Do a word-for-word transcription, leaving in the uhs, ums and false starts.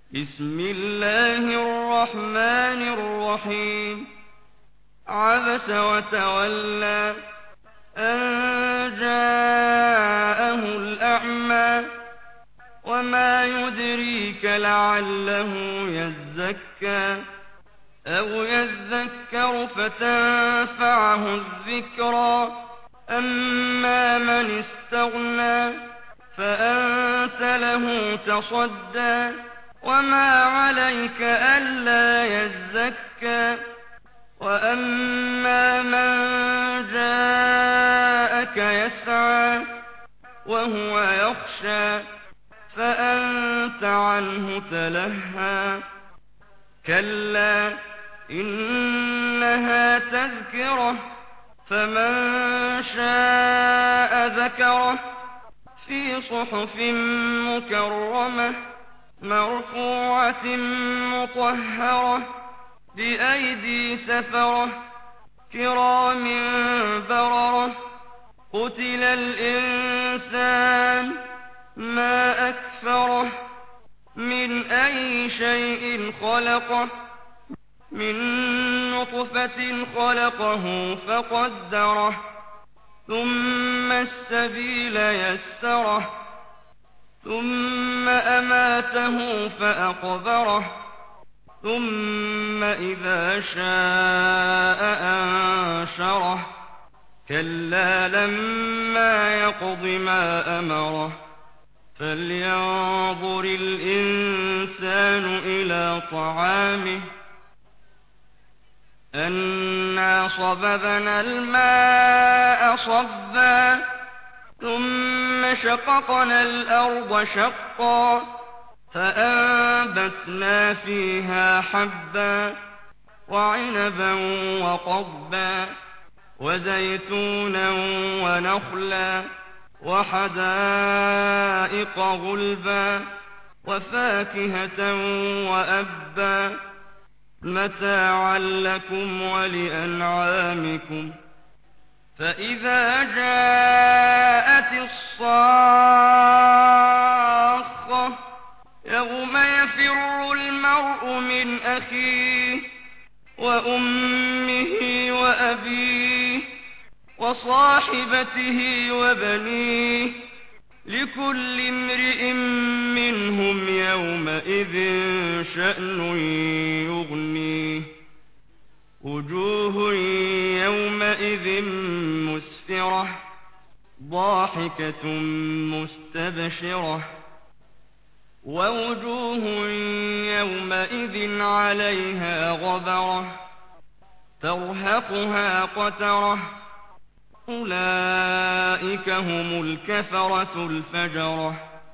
بسم الله الرحمن الرحيم عبس وتولى أن جاءه الأعمى وما يدريك لعله يزكى أو يذكر فتنفعه الذكرى أما من استغنى فأنت له تصدى وما عليك ألا يزكى وأما من جاءك يسعى وهو يخشى فأنت عنه تلهى كلا إنها تذكرة فمن شاء ذكره في صحف مكرمة مرفوعة مطهرة بأيدي سفرة كرام بررة قتل الإنسان ما أكفره من أي شيء خلقه من نطفة خلقه فقدره ثم السبيل يسره ثم أماته فأقبره ثم إذا شاء أنشره كلا لما يقض ما أمره فلينظر الإنسان إلى طعامه أنا صببنا الماء صبا ثم شققنا الأرض شقا فأنبتنا فيها حبا وعنبا وقضبا وزيتونا ونخلا وحدائق غلبا وفاكهة وأبا متاعا لكم ولأنعامكم فإذا جاءت الصاخة يوم يفر المرء من أخيه وأمه وأبيه وصاحبته وبنيه لكل امرئ منهم يومئذ شأن يغنيه وجوه يومئذ مسفرة ضاحكة مستبشرة ووجوه يومئذ عليها غبرة ترهقها قترة أولئك هم الكفرة الفجرة